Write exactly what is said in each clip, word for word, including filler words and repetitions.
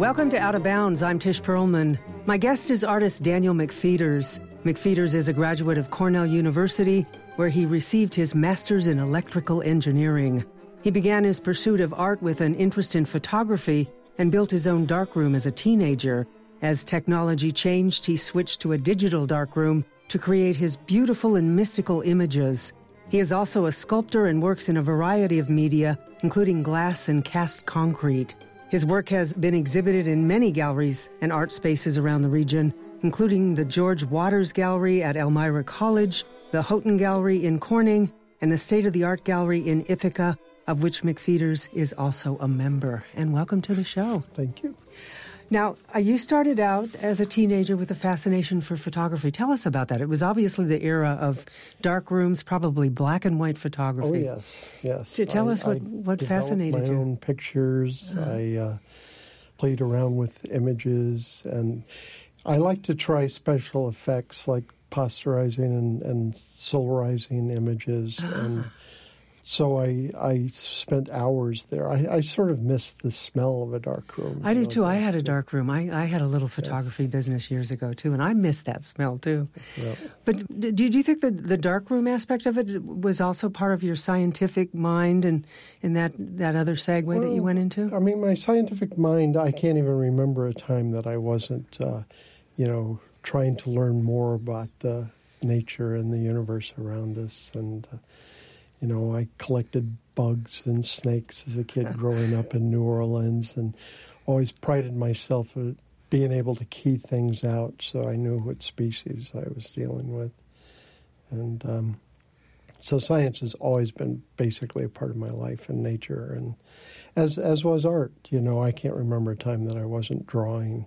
Welcome to Out of Bounds. I'm Tish Perlman. My guest is artist Daniel McFeeters. McFeeters is a graduate of Cornell University, where he received his master's in electrical engineering. He began his pursuit of art with an interest in photography and built his own darkroom as a teenager. As technology changed, he switched to a digital darkroom to create his beautiful and mystical images. He is also a sculptor and works in a variety of media, including glass and cast concrete. His work has been exhibited in many galleries and art spaces around the region, including the George Waters Gallery at Elmira College, the Houghton Gallery in Corning, and the State of the Art Gallery in Ithaca, of which McFeeters is also a member. And welcome to the show. Thank you. Now, uh, you started out as a teenager with a fascination for photography. Tell us about that. It was obviously the era of dark rooms, probably black and white photography. Oh, yes, yes. So tell I, us what, I what fascinated my you. my own pictures. Uh-huh. I uh, played around with images, and I like to try special effects like posterizing and, and solarizing images. Uh-huh. And so I I spent hours there. I, I sort of missed the smell of a dark room. I do know, too. I had a yeah. dark room. I, I had a little photography yes. business years ago too, and I missed that smell too. Yeah. But do, do you think that the dark room aspect of it was also part of your scientific mind and in that, that other segue well, that you went into? I mean, my scientific mind, I can't even remember a time that I wasn't, uh, you know, trying to learn more about the nature and the universe around us. And uh, You know, I collected bugs and snakes as a kid growing up in New Orleans, and always prided myself at being able to key things out so I knew what species I was dealing with. And um, so science has always been basically a part of my life and nature, and as as was art. You know, I can't remember a time that I wasn't drawing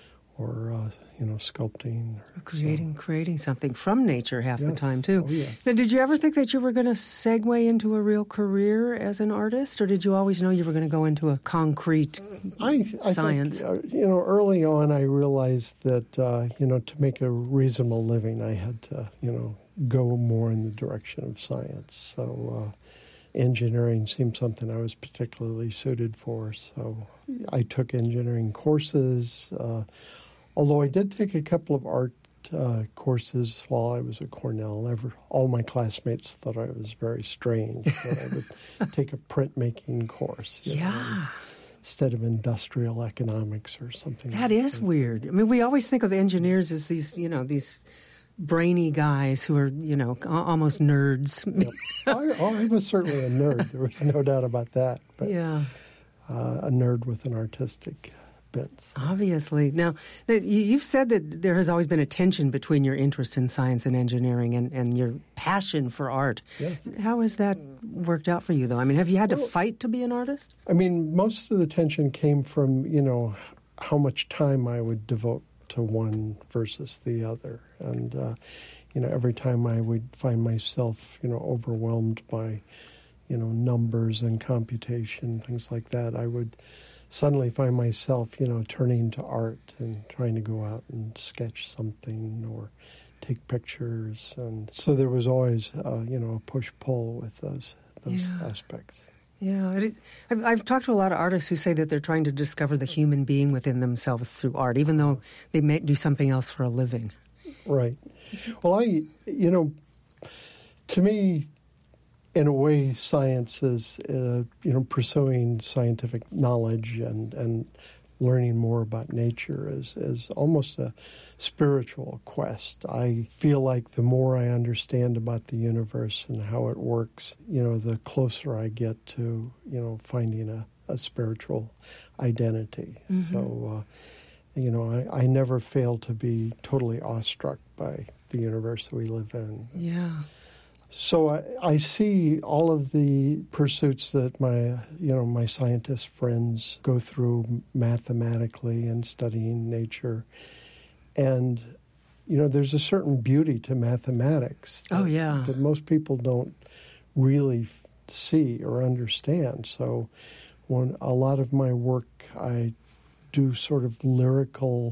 or, uh, you know, sculpting. Or creating so. creating something from nature half yes. the time, too. Oh, yes. Now, did you ever think that you were going to segue into a real career as an artist, or did you always know you were going to go into a concrete I, I science? Think, uh, you know, early on I realized that, uh, you know, to make a reasonable living, I had to, you know, go more in the direction of science. So uh, engineering seemed something I was particularly suited for. So I took engineering courses, uh, although I did take a couple of art uh, courses while I was at Cornell. Ever, all my classmates thought I was very strange. So I would take a printmaking course. You yeah. know, instead of industrial economics or something. That like is that. weird. I mean, we always think of engineers as these, you know, these brainy guys who are, you know, almost nerds. Yep. I, oh, I was certainly a nerd. There was no doubt about that. But yeah. uh, a nerd with an artistic bent. Obviously. Now, you've said that there has always been a tension between your interest in science and engineering and, and your passion for art. Yes. How has that worked out for you, though? I mean, have you had to well, fight to be an artist? I mean, most of the tension came from, you know, how much time I would devote to one versus the other. And, uh, you know, every time I would find myself, you know, overwhelmed by, you know, numbers and computation, things like that, I would suddenly find myself, you know, turning to art and trying to go out and sketch something or take pictures. And so there was always, uh, you know, a push-pull with those those yeah. aspects. Yeah, it, I've, I've talked to a lot of artists who say that they're trying to discover the human being within themselves through art, even though they may do something else for a living. Right. Well, I, you know, to me, in a way, science is, uh, you know, pursuing scientific knowledge and, and learning more about nature is, is almost a spiritual quest. I feel like the more I understand about the universe and how it works, you know, the closer I get to, you know, finding a, a spiritual identity. Mm-hmm. So, uh, you know, I, I never fail to be totally awestruck by the universe we live in. Yeah. So I, I see all of the pursuits that my, you know, my scientist friends go through mathematically and studying nature. And, you know, there's a certain beauty to mathematics that, oh, yeah. that most people don't really f- see or understand. So when a lot of my work, I do sort of lyrical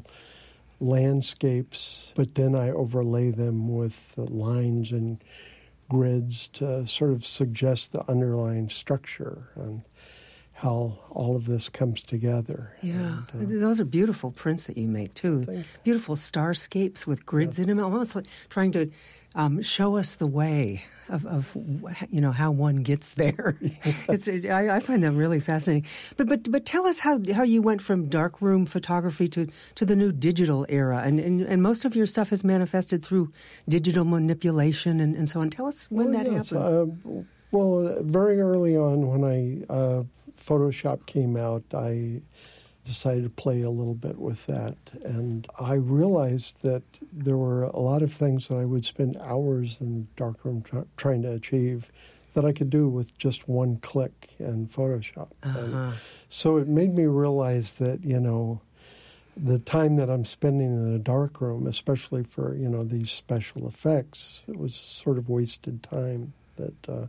landscapes, but then I overlay them with the lines and grids to sort of suggest the underlying structure. And how all of this comes together. Yeah, And, uh, those are beautiful prints that you make, too. Thank you. Beautiful starscapes with grids Yes. in them, almost like trying to um, show us the way of, of, you know, how one gets there. It's, it, I, I find that really fascinating. But but but tell us how, how you went from darkroom photography to, to the new digital era. And, and, and most of your stuff is manifested through digital manipulation and, and so on. Tell us when well, that yes, happened. Uh, well, uh, very early on when I uh, Photoshop came out, I decided to play a little bit with that. And I realized that there were a lot of things that I would spend hours in darkroom tr- trying to achieve that I could do with just one click in Photoshop. Uh-huh. And so it made me realize that, you know, the time that I'm spending in the darkroom, especially for, you know, these special effects, it was sort of wasted time. That, uh,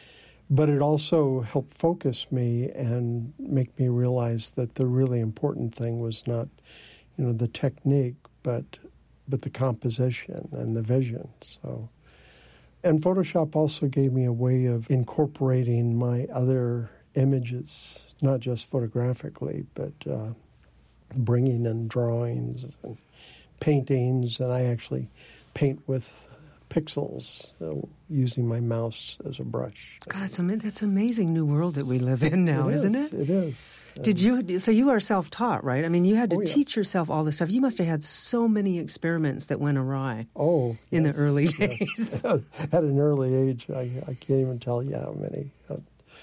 but it also helped focus me and make me realize that the really important thing was not, you know, the technique, but but the composition and the vision. So, and Photoshop also gave me a way of incorporating my other images, not just photographically, but uh, bringing in drawings and paintings, and I actually paint with pixels uh, using my mouse as a brush. God, that's, am- that's an amazing new world that we live in now, It is, isn't it? It is. Did you? So you are self-taught, right? I mean, you had to Oh, yes. teach yourself all this stuff. You must have had so many experiments that went awry. Oh, in yes, the early yes. days. At an early age, I, I can't even tell you how many. Uh,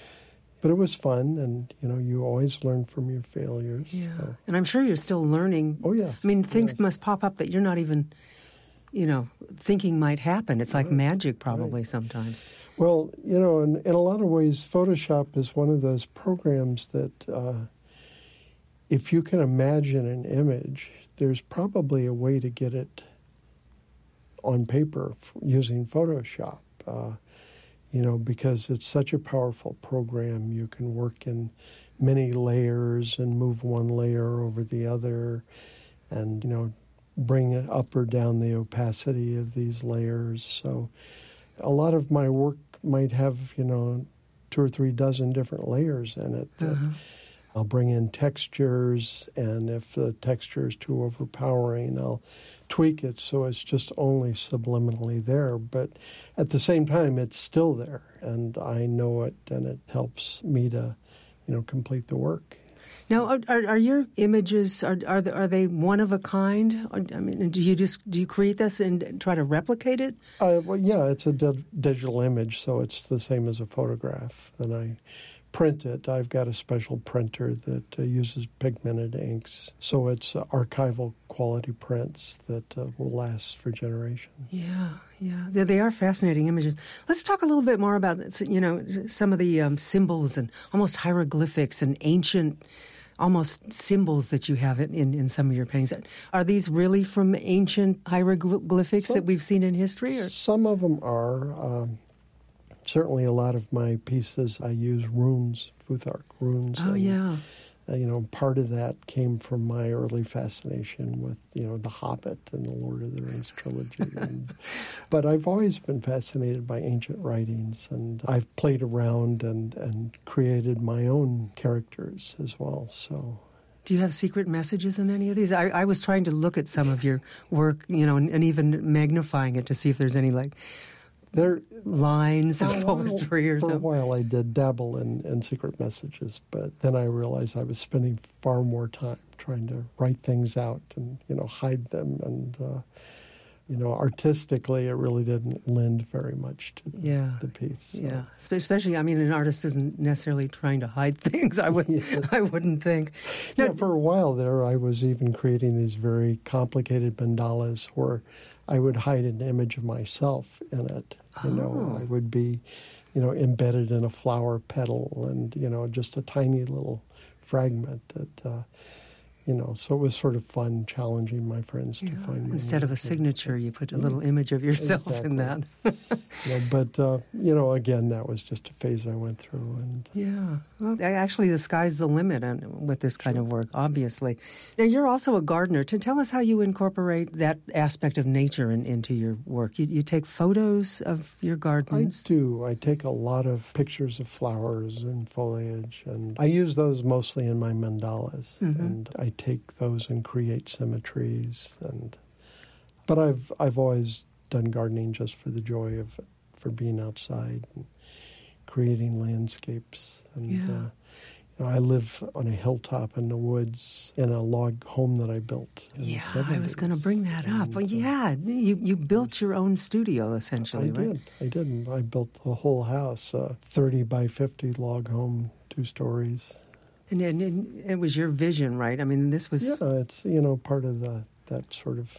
but it was fun, and, you know, you always learn from your failures. Yeah, So. and I'm sure you're still learning. Oh, yes. I mean, things yes. must pop up that you're not even, you know, thinking might happen. It's like Right. magic, probably Right. sometimes. Well, you know, in, in a lot of ways, Photoshop is one of those programs that uh, if you can imagine an image, there's probably a way to get it on paper f- using Photoshop, uh, you know, because it's such a powerful program. You can work in many layers and move one layer over the other and, you know, bring up or down the opacity of these layers. So a lot of my work might have, you know, two or three dozen different layers in it. That Uh-huh. I'll bring in textures, and if the texture is too overpowering, I'll tweak it so it's just only subliminally there. But at the same time, it's still there, and I know it, and it helps me to, you know, complete the work. Now, are, are, are your images are are they, are they one of a kind? Or, I mean, do you just do you create this and try to replicate it? Uh, well, yeah, it's a di- digital image, so it's the same as a photograph. Then I print it. I've got a special printer that uh, uses pigmented inks, so it's uh, archival quality prints that uh, will last for generations. Yeah, yeah, they, they are fascinating images. Let's talk a little bit more about, you know, some of the um, symbols and almost hieroglyphics and ancient, almost symbols that you have in, in, in some of your paintings. Are these really from ancient hieroglyphics Some, that we've seen in history? Or? Some of them are. Um, certainly, a lot of my pieces I use runes, Futhark runes. Oh, and, yeah. Uh, you know, part of that came from my early fascination with, you know, The Hobbit and the Lord of the Rings trilogy. and, but I've always been fascinated by ancient writings, and I've played around and, and created my own characters as well. So, Do you have secret messages in any of these? I, I was trying to look at some of your work, you know, and, and even magnifying it to see if there's any, like, there lines of For a while- poetry or For a something. while I did dabble in, in secret messages, but then I realized I was spending far more time trying to write things out and, you know, hide them. And, uh, you know, artistically, it really didn't lend very much to the, Yeah. the piece. So. Yeah, Spe- especially, I mean, an artist isn't necessarily trying to hide things. I would, Yeah. I wouldn't think. Yeah, Now, for a while there, I was even creating these very complicated mandalas where I would hide an image of myself in it. You know, Oh. I would be, you know, embedded in a flower petal and, you know, just a tiny little fragment that, uh, You know, so it was sort of fun, challenging my friends yeah. to find my Instead of a nature. signature, you put a little image of yourself exactly. in that. you know, but, uh, you know, again, that was just a phase I went through. And Yeah. Well, actually, the sky's the limit on, with this kind of work, obviously. Now, you're also a gardener. To tell us how you incorporate that aspect of nature in, into your work. You, you take photos of your gardens? I do. I take a lot of pictures of flowers and foliage, and I use those mostly in my mandalas. Mm-hmm. And I take those and create symmetries. And but I've I've always done gardening just for the joy of it, for being outside and creating landscapes. And yeah. uh, you know, I live on a hilltop in the woods in a log home that I built in yeah, the seventies. I was going to bring that up. And, well, uh, yeah, you you built your own studio, essentially, I right? did. I did. I built the whole house, a thirty by fifty log home, two stories. And, and, and it was your vision, right? I mean, this was... Yeah, it's, you know, part of the that sort of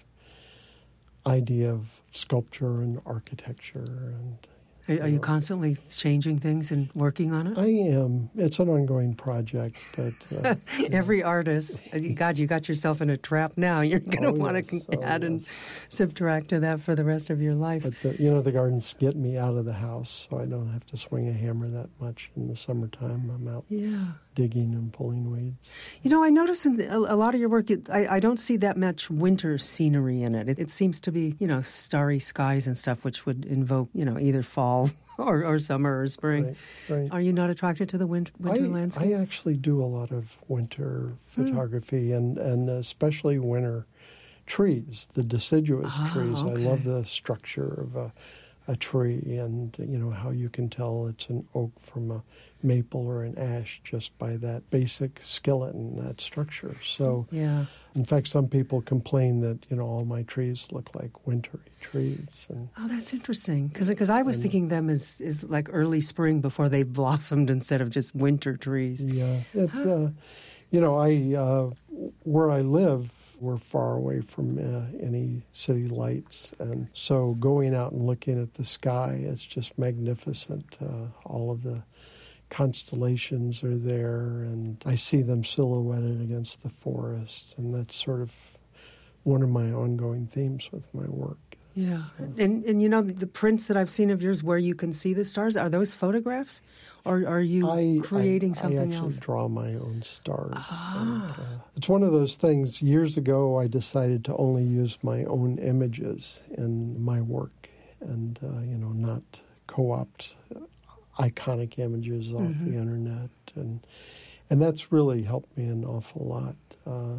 idea of sculpture and architecture. And Are, are you constantly changing things and working on it? I am. It's an ongoing project, but... Uh, Every know. artist, God, you got yourself in a trap now. You're going to oh, want yes. to oh, add yes. and subtract to that for the rest of your life. But, the, you know, the gardens get me out of the house, so I don't have to swing a hammer that much in the summertime. I'm out yeah. digging and pulling weeds. You know, I notice in a, a lot of your work, it, I, I don't see that much winter scenery in it. it. It seems to be, you know, starry skies and stuff, which would invoke, you know, either fall or, or summer or spring. Right, right. Are you not attracted to the winter, winter I, landscape? I actually do a lot of winter photography mm. and, and especially winter trees, the deciduous oh, trees. Okay. I love the structure of a, a tree and, you know, how you can tell it's an oak from a maple or an ash just by that basic skeleton, that structure. So, yeah. in fact, some people complain that, you know, all my trees look like wintry trees. And, oh, that's interesting. Because I was and, thinking them as, as like early spring before they blossomed instead of just winter trees. Yeah. It's, huh. uh, you know, I uh, where I live, we're far away from uh, any city lights. And so going out and looking at the sky, it's just magnificent. Uh, all of the constellations are there, and I see them silhouetted against the forest, and that's sort of one of my ongoing themes with my work. Yeah, and and you know the prints that I've seen of yours where you can see the stars, are those photographs, or are you I, creating I, something I actually else? draw my own stars. Ah. And, uh, it's one of those things. Years ago, I decided to only use my own images in my work, and uh, you know, not co-opt iconic images off mm-hmm. the internet, and and that's really helped me an awful lot. Uh,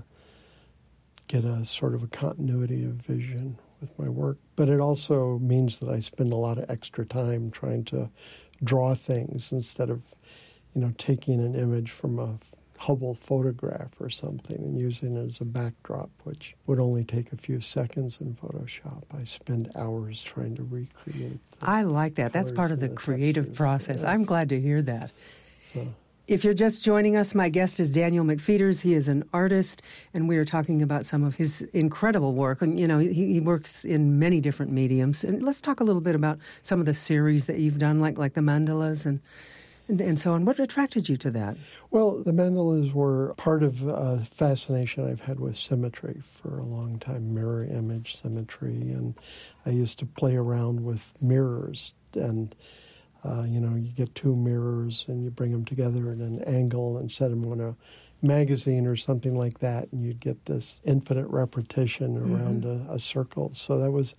get a sort of a continuity of vision with my work, but it also means that I spend a lot of extra time trying to draw things instead of, you know, taking an image from a Hubble photograph or something and using it as a backdrop, which would only take a few seconds in Photoshop. I spend hours trying to recreate. I like that. That's part of the, the creative textures. process. Yes. I'm glad to hear that. So. If you're just joining us, my guest is Daniel McFeeters. He is an artist, and we are talking about some of his incredible work. And, you know, he, he works in many different mediums. And let's talk a little bit about some of the series that you've done, like like the mandalas and, and, and so on. What attracted you to that? Well, the mandalas were part of a fascination I've had with symmetry for a long time, mirror image symmetry. And I used to play around with mirrors and... Uh, you know, you get two mirrors and you bring them together at an angle and set them on a magazine or something like that, and you'd get this infinite repetition around mm-hmm. a, a circle. So that was,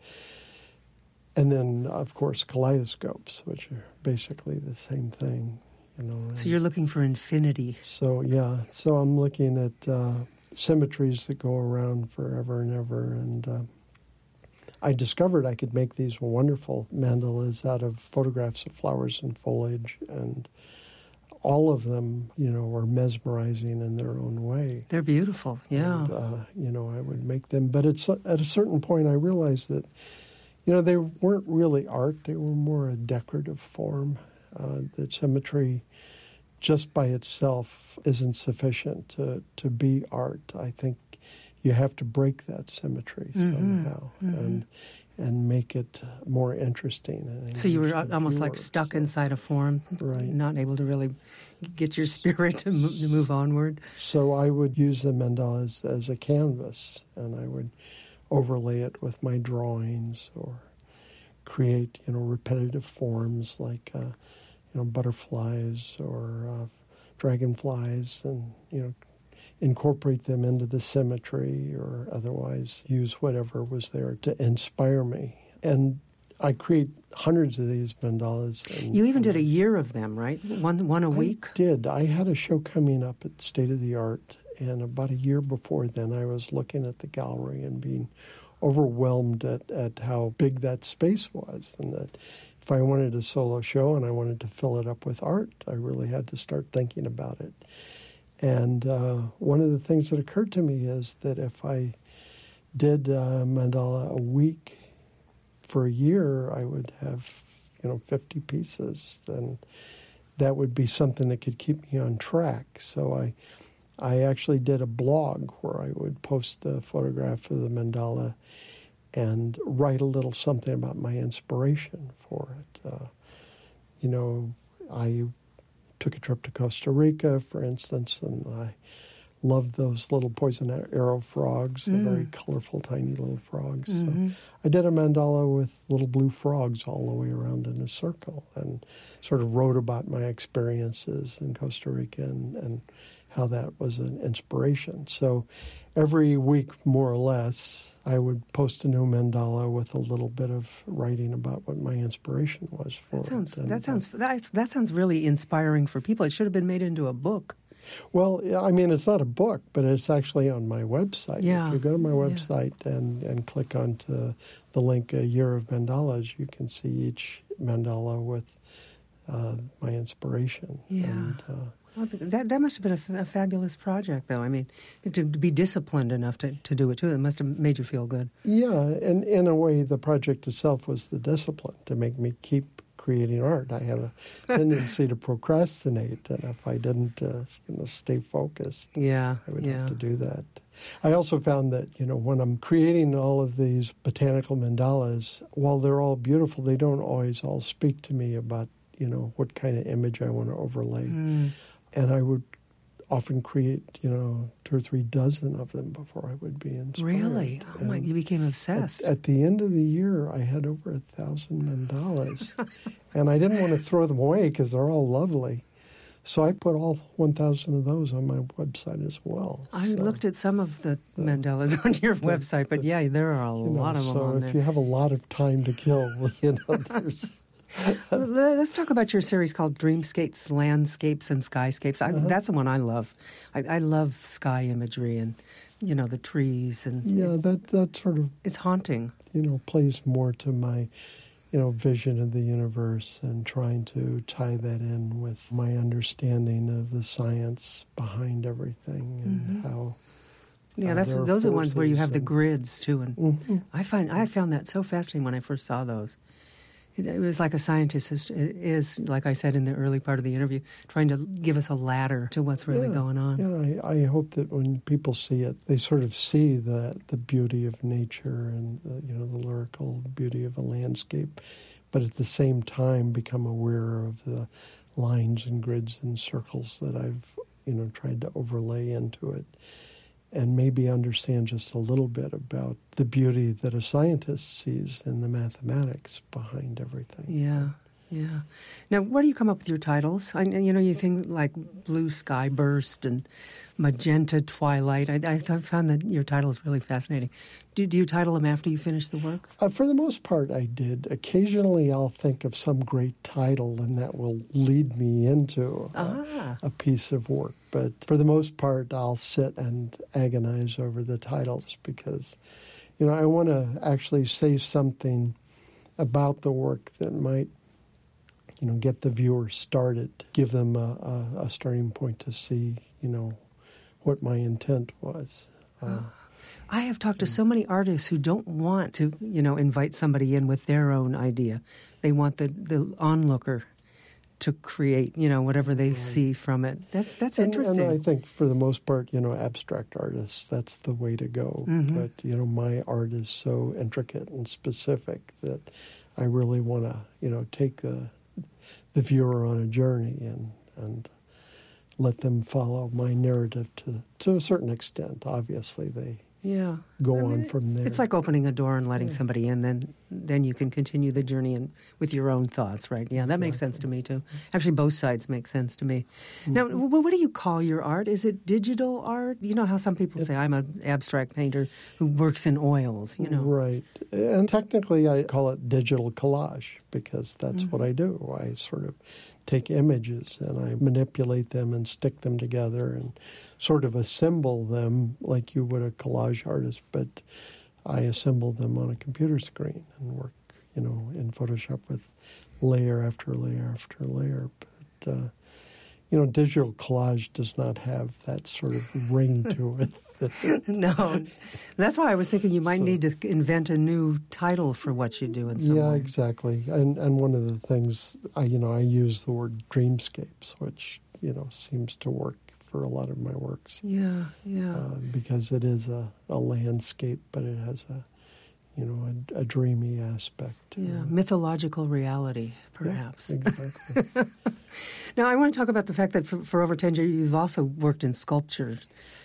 and then, of course, kaleidoscopes, which are basically the same thing, you know. So you're looking for infinity. So, yeah. So I'm looking at uh, symmetries that go around forever and ever, and... Uh, I discovered I could make these wonderful mandalas out of photographs of flowers and foliage, and all of them, you know, are mesmerizing in their own way. They're beautiful, yeah. And, uh, you know, I would make them, but it's at a certain point I realized that, you know, they weren't really art; they were more a decorative form. Uh, that symmetry, just by itself, isn't sufficient to to be art. I think. You have to break that symmetry mm-hmm. somehow, mm-hmm. and and make it more interesting. And so you were almost like stuck so, inside a form, right. not able to really get your spirit to move, to move onward. So I would use the mandalas as a canvas, and I would overlay it with my drawings or create, you know, repetitive forms like, uh, you know, butterflies or uh, dragonflies, and, you know, incorporate them into the symmetry or otherwise use whatever was there to inspire me. And I create hundreds of these mandalas. And, you even did a year of them, right? One one a week? I did. I had a show coming up at State of the Art, and about a year before then I was looking at the gallery and being overwhelmed at, at how big that space was, and that if I wanted a solo show and I wanted to fill it up with art, I really had to start thinking about it. And uh, one of the things that occurred to me is that if I did uh, mandala a week for a year, I would have, you know, fifty pieces. Then that would be something that could keep me on track. So I, I actually did a blog where I would post a photograph of the mandala and write a little something about my inspiration for it. Uh, you know, I took a trip to Costa Rica, for instance, and I loved those little poison arrow frogs, the mm. very colorful, tiny little frogs. Mm-hmm. So I did a mandala with little blue frogs all the way around in a circle, and sort of wrote about my experiences in Costa Rica and, and how that was an inspiration. So every week, more or less, I would post a new mandala with a little bit of writing about what my inspiration was for that sounds, it. And, that sounds that, that sounds really inspiring for people. It should have been made into a book. Well, I mean, it's not a book, but it's actually on my website. Yeah. If you go to my website yeah. and, and click onto the link, A Year of Mandalas, you can see each mandala with uh, my inspiration. Yeah. And, uh, well, that that must have been a, a fabulous project, though. I mean, to, to be disciplined enough to, to do it, too, it must have made you feel good. Yeah, and in a way, the project itself was the discipline to make me keep creating art. I have a tendency to procrastinate, and if I didn't uh, you know, stay focused, yeah, I would yeah. have to do that. I also found that, you know, when I'm creating all of these botanical mandalas, while they're all beautiful, they don't always all speak to me about, you know, what kind of image I want to overlay. Mm. And I would often create, you know, two or three dozen of them before I would be inspired. Really? Oh my! You became obsessed. At, at the end of the year, I had over a thousand mandalas, and I didn't want to throw them away because they're all lovely. So I put all one thousand of those on my website as well. I so, looked at some of the, the mandalas on your the, website, but the, yeah, there are a lot know, of them so on there. So if you have a lot of time to kill, you know, there's... Let's talk about your series called Dreamscapes, Landscapes, and Skyscapes. I, uh-huh. That's the one I love. I, I love sky imagery and, you know, the trees. and Yeah, it, that, that sort of... It's haunting. You know, plays more to my, you know, vision of the universe and trying to tie that in with my understanding of the science behind everything and mm-hmm. how... Yeah, that's uh, those are the ones where you have and, the grids, too. And mm-hmm. I find I found that so fascinating when I first saw those. It was like a scientist is, is, like I said in the early part of the interview, trying to give us a ladder to what's really yeah, going on. Yeah, I, I hope that when people see it, they sort of see the the beauty of nature and the, you know, the lyrical beauty of a landscape, but at the same time become aware of the lines and grids and circles that I've, you know, tried to overlay into it. And maybe understand just a little bit about the beauty that a scientist sees in the mathematics behind everything. Yeah, yeah. Now, where do you come up with your titles? I, you know, you think like Blue Sky Burst and Magenta Twilight. I, I found that your title is really fascinating. Do, do you title them after you finish the work? Uh, for the most part, I did. Occasionally, I'll think of some great title, and that will lead me into ah. a, a piece of work. But for the most part, I'll sit and agonize over the titles because, you know, I want to actually say something about the work that might, you know, get the viewer started, give them a, a, a starting point to see, you know, what my intent was. Uh, I have talked to so many artists who don't want to, you know, invite somebody in with their own idea. They want the, the onlooker to create, you know, whatever they right. see from it. That's that's and, interesting. And I think for the most part, you know, abstract artists, that's the way to go. Mm-hmm. But, you know, my art is so intricate and specific that I really want to, you know, take the, the viewer on a journey and, and let them follow my narrative to, to a certain extent. Obviously, they yeah. go I mean, on from there. It's like opening a door and letting yeah. somebody in, then then you can continue the journey and with your own thoughts, right? Yeah, that exactly. makes sense to me, too. Actually, both sides make sense to me. Mm-hmm. Now, what do you call your art? Is it digital art? You know how some people it's, say, I'm an abstract painter who works in oils, you know. Right. And technically, I call it digital collage because that's mm-hmm. what I do. I sort of take images and I manipulate them and stick them together and sort of assemble them like you would a collage artist, but I assemble them on a computer screen and work, you know, in Photoshop with layer after layer after layer. But, uh, you know, digital collage does not have that sort of ring to it. No. That's why I was thinking you might so, need to invent a new title for what you do in some yeah, way. exactly. And and one of the things, I, you know, I use the word dreamscapes, which, you know, seems to work for a lot of my works. Yeah, yeah. Uh, because it is a, a landscape, but it has a, you know, a, a dreamy aspect. Yeah, uh, mythological reality, perhaps. Yeah, exactly. Now, I want to talk about the fact that for, for over ten years, you've also worked in sculpture.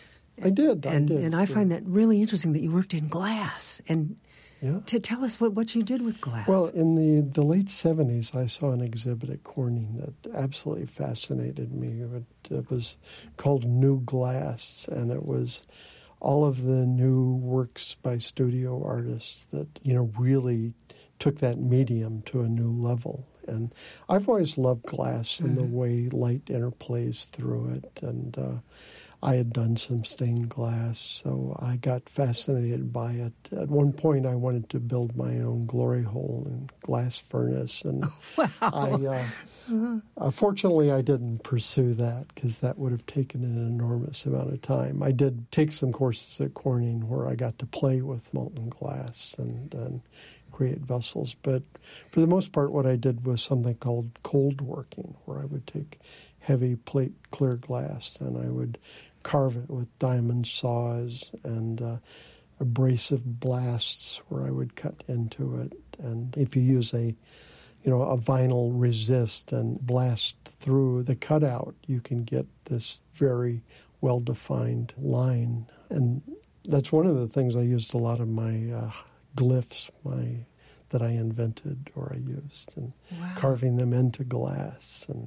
I did, I and, did. And I yeah. find that really interesting that you worked in glass. And yeah. to tell us what, what you did with glass. Well, in the, the late seventies, I saw an exhibit at Corning that absolutely fascinated me. It, it was called New Glass, and it was all of the new works by studio artists that, you know, really took that medium to a new level. And I've always loved glass mm-hmm. and the way light interplays through it. And uh, I had done some stained glass, so I got fascinated by it. At one point, I wanted to build my own glory hole and glass furnace. And oh, wow. I, uh, uh-huh. uh, fortunately, I didn't pursue that because that would have taken an enormous amount of time. I did take some courses at Corning where I got to play with molten glass and, and create vessels. But for the most part, what I did was something called cold working, where I would take heavy plate clear glass and I would carve it with diamond saws and uh, abrasive blasts where I would cut into it. And if you use a, you know, a vinyl resist and blast through the cutout, you can get this very well-defined line. And that's one of the things I used a lot of my uh, glyphs, my that I invented or I used, and wow. carving them into glass and,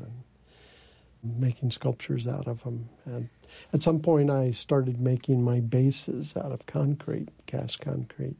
and making sculptures out of them. And at some point, I started making my bases out of concrete, cast concrete.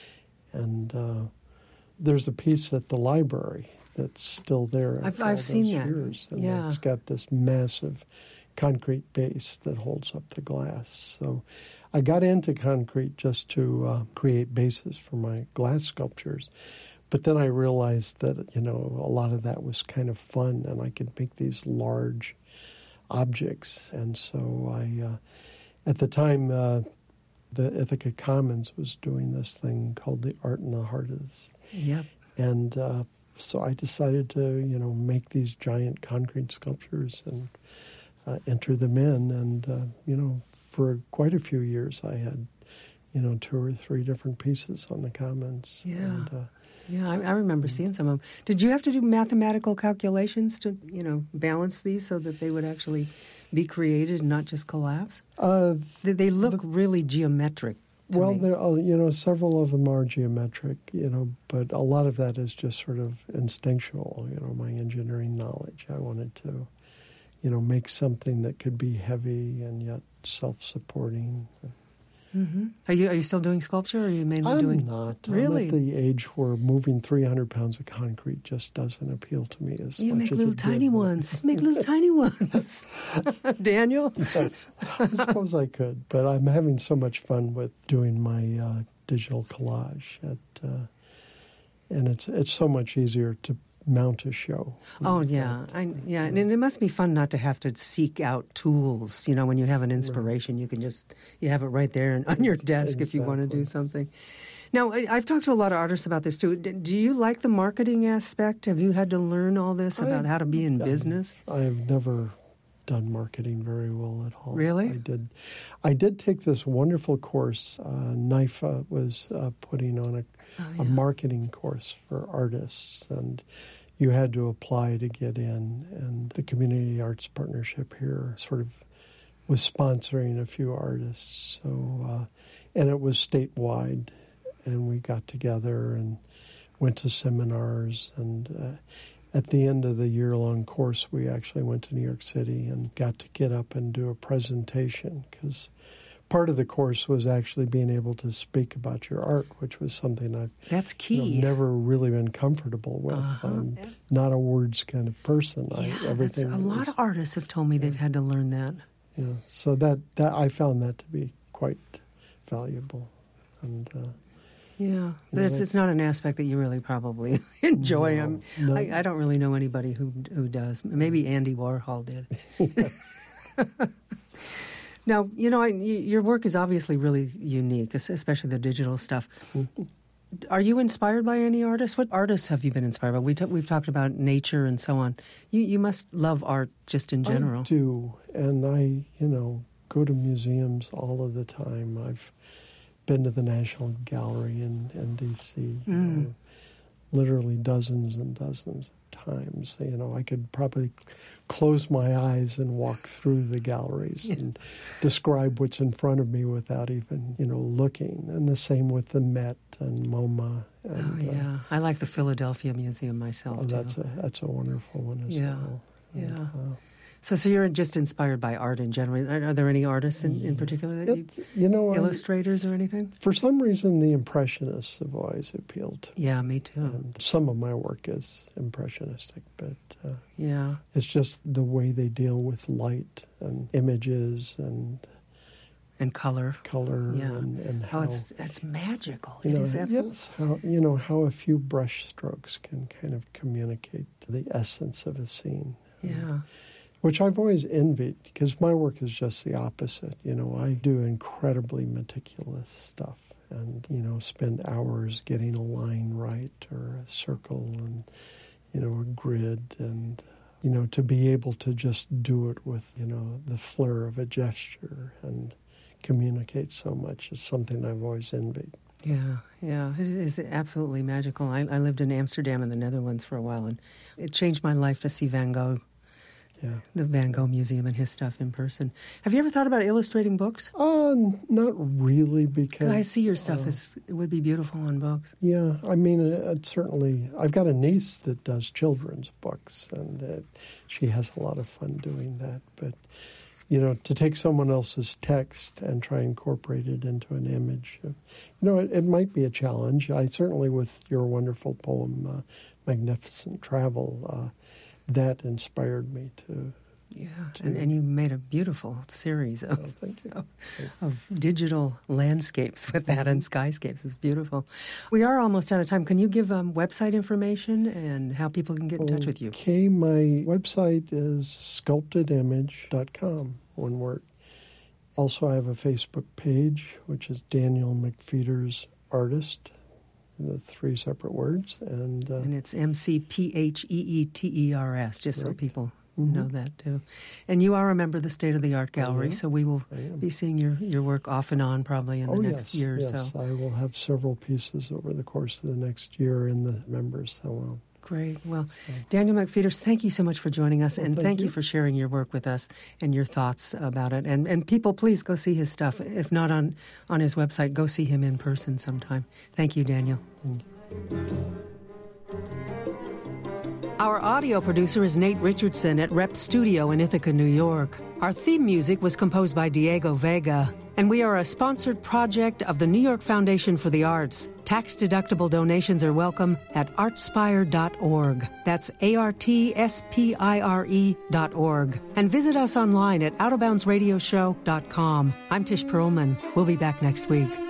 And uh, there's a piece at the library that's still there I've, after I've all seen those that. years. And yeah. it's got this massive concrete base that holds up the glass. So I got into concrete just to uh, create bases for my glass sculptures. But then I realized that, you know, a lot of that was kind of fun, and I could make these large objects. And so I, uh, at the time, uh, the Ithaca Commons was doing this thing called the Art in the Heart of this. Yep. And uh, so I decided to, you know, make these giant concrete sculptures and uh, enter them in. And, uh, you know, for quite a few years I had, you know, two or three different pieces on the Commons. Yeah. And, uh, Yeah, I, I remember seeing some of them. Did you have to do mathematical calculations to, you know, balance these so that they would actually be created and not just collapse? Uh, they, they look the, really geometric to well, me. there are, you know, several of them are geometric, you know, but a lot of that is just sort of instinctual, you know, my engineering knowledge. I wanted to, you know, make something that could be heavy and yet self-supporting. Mm-hmm. Are you are you still doing sculpture, or are you mainly I'm doing? not. Really? I'm at the age where moving three hundred pounds of concrete just doesn't appeal to me as you much make as little it tiny did ones. Make little tiny ones, Daniel. Yes, I suppose I could, but I'm having so much fun with doing my uh, digital collage, at, uh, and it's it's so much easier to mount a show. Oh yeah, I, yeah, and it must be fun not to have to seek out tools. You know, when you have an inspiration, right. you can just you have it right there on your desk exactly. if you want to do something. Now, I- I've talked to a lot of artists about this, too. D- Do you like the marketing aspect? Have you had to learn all this about I- how to be in business? I have never done marketing very well at all. Really? I did. I did take this wonderful course. Uh, NIFA was uh, putting on a, Oh, a yeah. marketing course for artists, and you had to apply to get in. And the Community Arts Partnership here sort of was sponsoring a few artists. So, uh, and it was statewide, and we got together and went to seminars. And uh, at the end of the year-long course, we actually went to New York City and got to get up and do a presentation, because part of the course was actually being able to speak about your art, which was something I've That's you know, key. never really been comfortable with. Uh-huh. I'm not a words kind of person. Yeah, I, that's, everything a lot is- of artists have told me they've had to learn that. yeah, so that, that I found that to be quite valuable. And uh, Yeah, but know, it's, that- it's not an aspect that you really probably enjoy. No, I'm, no. I, I don't really know anybody who who does. Maybe Andy Warhol did. Now, you know, I, y- your work is obviously really unique, es- especially the digital stuff. Are you inspired by any artists? What artists have you been inspired by? We t- we've talked about nature and so on. You you must love art just in general. I do, and I, you know, go to museums all of the time. I've been to the National Gallery in, in D C, you Mm. know, literally dozens and dozens of times. You know, I could probably close my eyes and walk through the galleries and describe what's in front of me without even, you know, looking. And the same with the Met and MoMA. Oh, And, yeah. I like the Philadelphia Museum myself, uh, oh, too. that's a that's a wonderful one as Yeah, well. And, yeah. uh, So, so you're just inspired by art in general. Are, are there any artists in, in particular that you, It's, you know, I- illustrators or anything? for some reason, the Impressionists have always appealed to me. Yeah, me too. And some of my work is impressionistic, but uh, Yeah, it's just the way they deal with light and images and and color. color Yeah. and, and Oh, how, it's it's magical. you It know, is absolutely. yes, how, you know, how a few brush strokes can kind of communicate the essence of a scene. Yeah. Which I've always envied, because my work is just the opposite. You know, I do incredibly meticulous stuff and, you know, spend hours getting a line right or a circle and, you know, a grid. And, you know, to be able to just do it with, you know, the flair of a gesture and communicate so much is something I've always envied. Yeah, yeah, it is absolutely magical. I, I lived in Amsterdam in the Netherlands for a while, and it changed my life to see Van Gogh, Yeah. the Van Gogh Museum, and his stuff in person. Have you ever thought about illustrating books? Uh, not really, because... I see your stuff uh, is it would be beautiful on books. Yeah, I mean, it, it certainly... I've got a niece that does children's books, and uh, she has a lot of fun doing that. But, you know, to take someone else's text and try and incorporate it into an image, uh, you know, it, it might be a challenge. I certainly, with your wonderful poem, uh, Magnificent Travel, uh, that inspired me to... Yeah, and, and you made a beautiful series of, Oh, thank you. of, of digital landscapes with that and skyscapes. It's beautiful. We are almost out of time. Can you give um, website information and how people can get in touch with you? Okay, my website is sculpted image dot com, one word. Also, I have a Facebook page, which is Daniel McFeeters Artist, the three separate words. And, uh, And it's M C P H E E T E R S, just so Correct. people Mhm. know that too. And you are a member of the State of the Art Gallery, am. so we will I am. be seeing your, your work off and on probably in the oh, next yes, year or yes, so. I will have several pieces over the course of the next year in the members salon. Great. Well, So, Daniel McFeeters, thank you so much for joining us, Well, and thank thank you. you. for sharing your work with us and your thoughts about it. And and people, please go see his stuff. If not on, on his website, go see him in person sometime. Thank you, Daniel. thank you. Our audio producer is Nate Richardson at Rep Studio in Ithaca, New York. Our theme music was composed by Diego Vega, and we are a sponsored project of the New York Foundation for the Arts. Tax-deductible donations are welcome at artspire dot org. That's A R T S P I R E dot org. And visit us online at out of bounds radio show dot com. I'm Tish Perlman. We'll be back next week.